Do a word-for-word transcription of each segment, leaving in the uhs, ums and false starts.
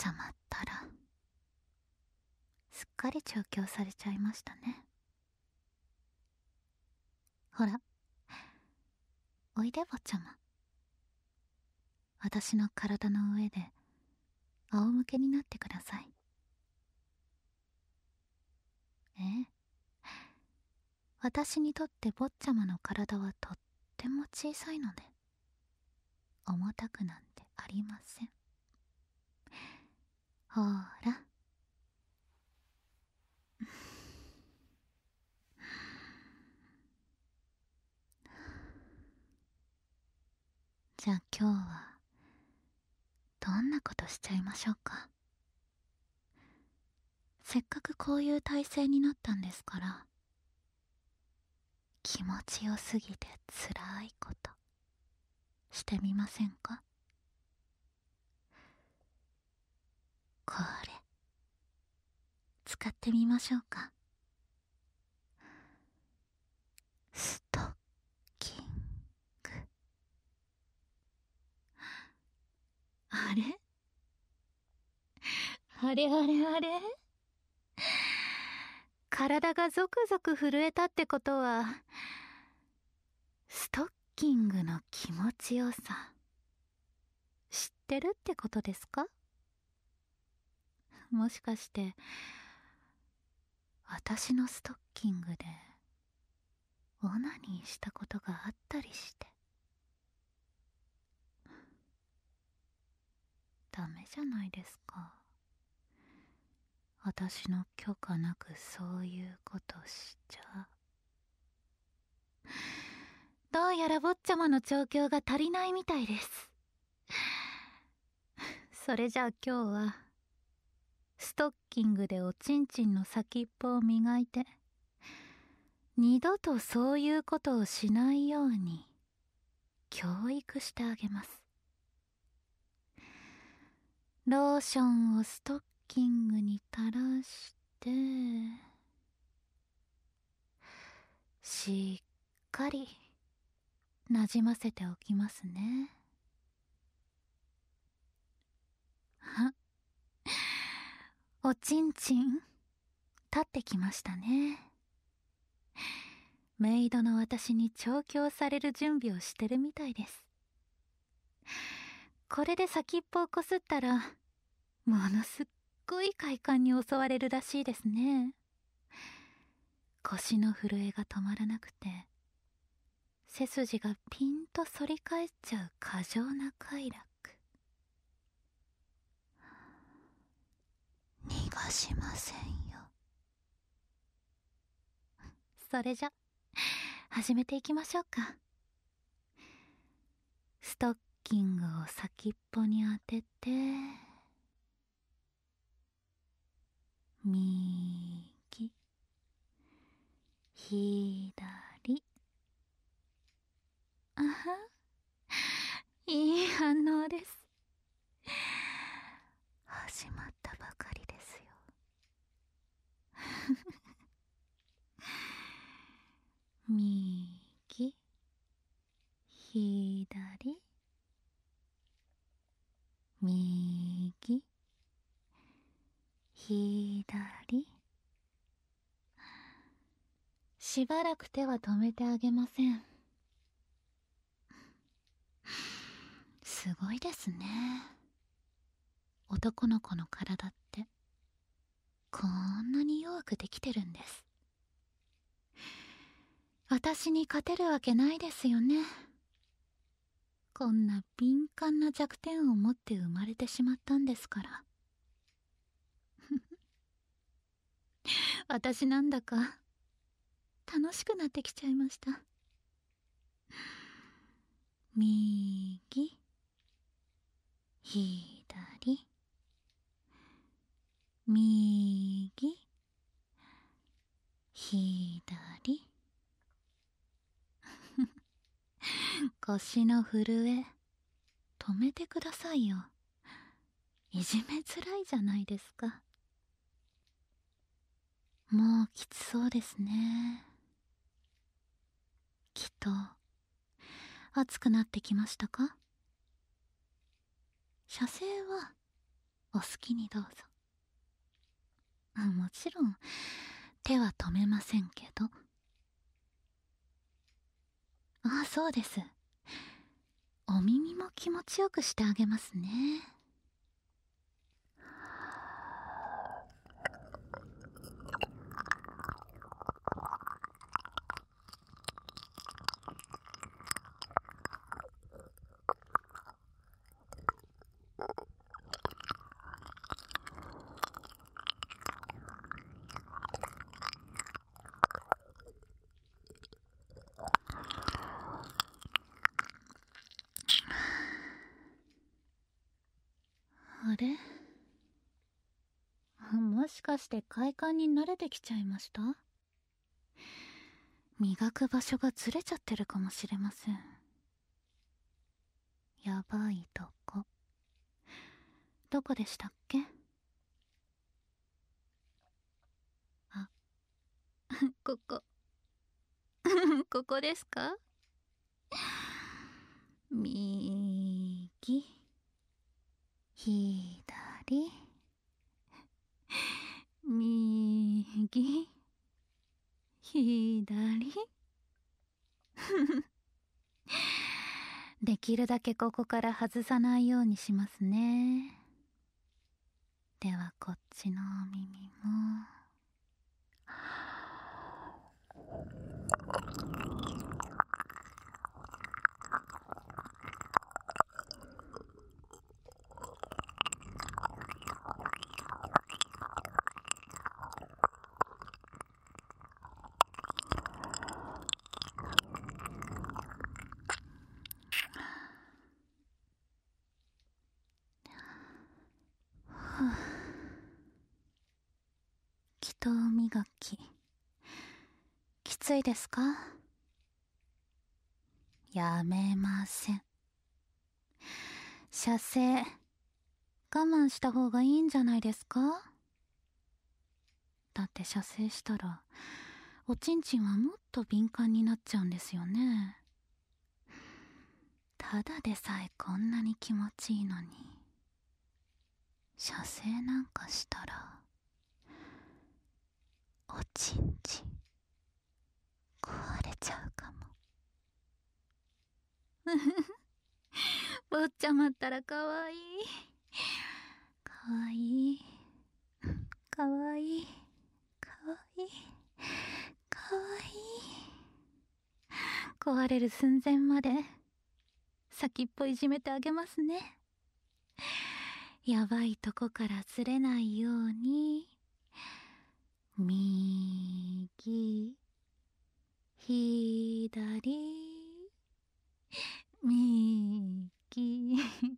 ちゃまったら、すっかり調教されちゃいましたね。ほら、おいで坊ちゃま。私の体の上で仰向けになってください。ええ、私にとって坊ちゃまの体はとっても小さいので、重たくなんてありません。ほーら。じゃあ今日はどんなことしちゃいましょうか。せっかくこういう体勢になったんですから、気持ちよすぎて辛いことしてみませんか。これ使ってみましょうか。ストッキング。あれあれあれあれ、体がゾクゾク震えたってことは、ストッキングの気持ちよさ知ってるってことですか。もしかして私のストッキングでオナニーしたことがあったりして。ダメじゃないですか。私の許可なくそういうことしちゃ。どうやら坊ちゃまの調教が足りないみたいです。それじゃあ今日はストッキングでおちんちんの先っぽを磨いて、二度とそういうことをしないように教育してあげます。ローションをストッキングに垂らしてしっかりなじませておきますね。あ、おちんちん立ってきましたね。メイドの私に調教される準備をしてるみたいです。これで先っぽをこすったらものすっごい快感に襲われるらしいですね。腰の震えが止まらなくて、背筋がピンと反り返っちゃう過剰な快楽。逃がしませんよ。それじゃ始めていきましょうか。ストッキングを先っぽに当てて、右、左。あは、いい反応です。始まったばかりですよ。右、左、右、左。しばらく手は止めてあげません。すごいですね。男の子の体ってこんなに弱くできてるんです。私に勝てるわけないですよね。こんな敏感な弱点を持って生まれてしまったんですから。私なんだか楽しくなってきちゃいました。右、左、右、左。腰の震え止めてくださいよ。いじめづらいじゃないですか。もうきつそうですね。きっと熱くなってきましたか。射精はお好きにどうぞ。あ、もちろん手は止めませんけど。あ、そうです。お耳も気持ちよくしてあげますね。あれ？もしかして快感に慣れてきちゃいました？磨く場所がずれちゃってるかもしれません。やばいとこ。どこでしたっけ？あ、ここ。ここですか？右、左、右、左。できるだけここから外さないようにしますね。ではこっちのお耳も。祈祷磨ききついですか？やめません。射精我慢した方がいいんじゃないですか？だって射精したらおちんちんはもっと敏感になっちゃうんですよね。ただでさえこんなに気持ちいいのに射精なんかしたらおちんちん壊れちゃうかも。坊ちゃまったらかわいいかわいいかわいいかわいいかわいい。壊れる寸前まで先っぽいじめてあげますね。やばいとこからずれないように右左右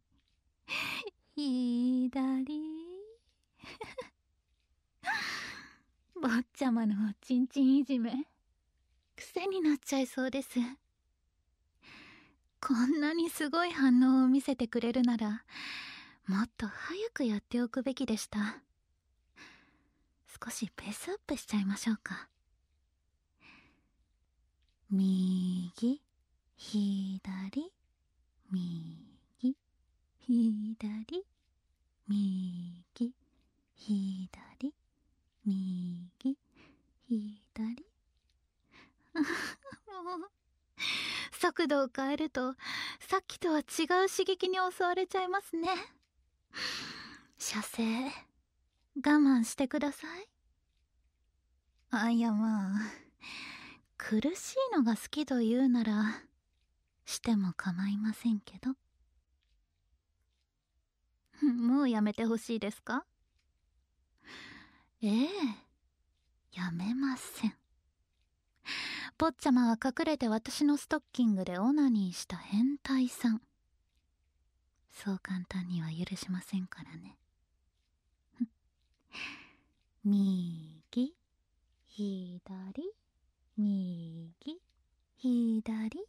左。坊ちゃまのおちんちんいじめ癖になっちゃいそうです。こんなにすごい反応を見せてくれるならもっと早くやっておくべきでした。少しペースアップしちゃいましょうか。右左右左右左右左。もう速度を変えるとさっきとは違う刺激に襲われちゃいますね。射精我慢してください。あ、いやまあ苦しいのが好きと言うならしても構いませんけど。もうやめてほしいですか？ええ、やめません。坊ちゃまは隠れて私のストッキングでオナニーした変態さん。そう簡単には許しませんからね。右左右左。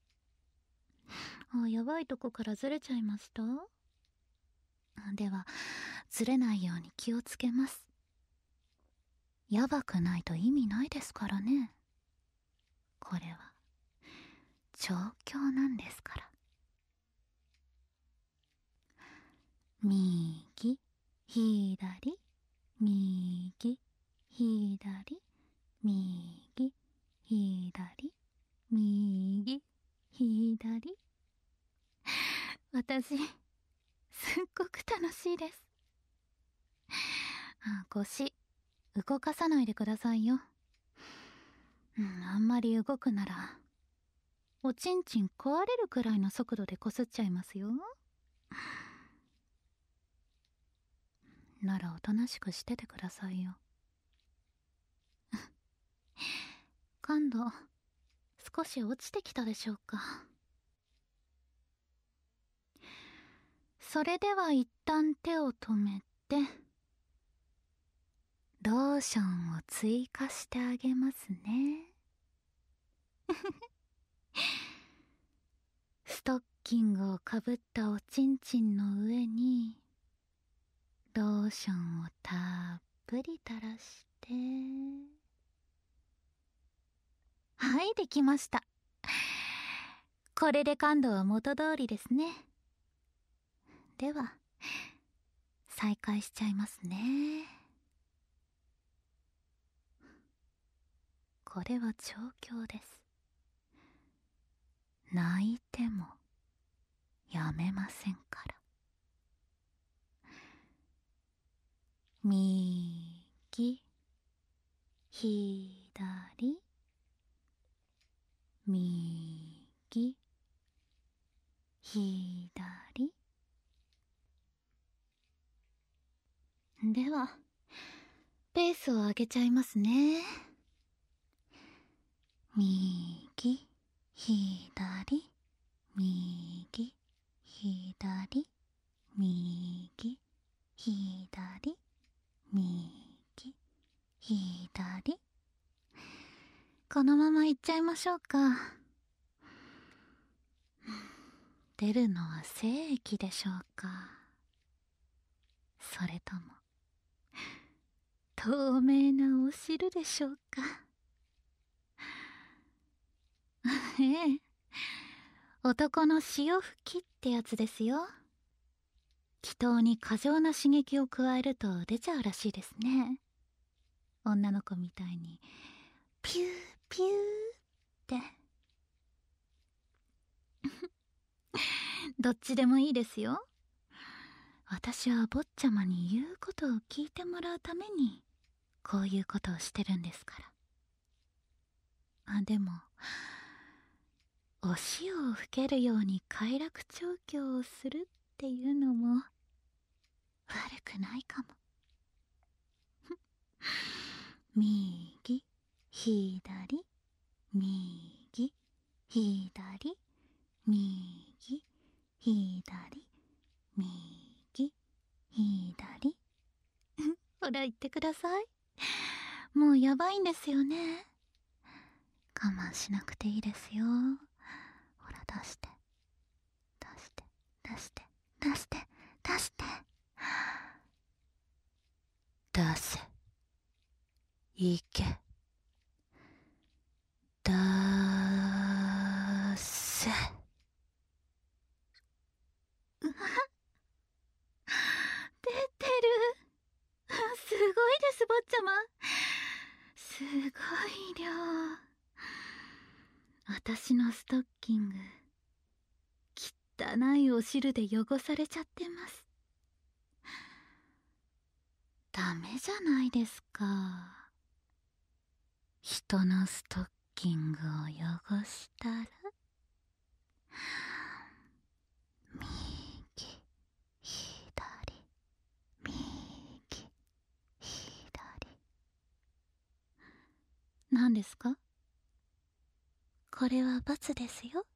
あ、やばいとこからずれちゃいました。ではずれないように気をつけます。やばくないと意味ないですからね。これは調教なんですから。右左、右、左、右、左、右、左。私、すっごく楽しいです。あ、腰、動かさないでくださいよ。うん、あんまり動くなら、おちんちん壊れるくらいの速度でこすっちゃいますよ。ならおとなしくしててくださいよ。感度、少し落ちてきたでしょうか。それでは一旦手を止めて、ローションを追加してあげますね。ストッキングをかぶったおちんちんの上にローションをたっぷり垂らして、はい、できました。これで感度は元通りですね。では再開しちゃいますね。これは調教です。泣いてもやめませんから。右、左、右、左。ではペースを上げちゃいますね。右、左、右、左、右、左、右、左。このままいっちゃいましょうか。出るのは精液でしょうか、それとも透明なお汁でしょうか。ええ、男の潮吹きってやつですよ。気筒に過剰な刺激を加えると出ちゃうらしいですね。女の子みたいにピューピューってどっちでもいいですよ。私は坊ちゃまに言うことを聞いてもらうためにこういうことをしてるんですから。あ、でもお潮を吹けるように快楽調教をするっていうのも悪くないかも。右、左、右、左、右、左、右、左。ほら言ってください。もうやばいんですよね。我慢しなくていいですよ。ほら出して出して出して出して出して出せ、いけ、出せ。うわ、出てる。すごいです坊ちゃま、すごい量。私のストッキング汚いお汁で汚されちゃってます。ダメじゃないですか。人のストッキングを汚したら。右、左、右、左。何ですか？これは罰ですよ。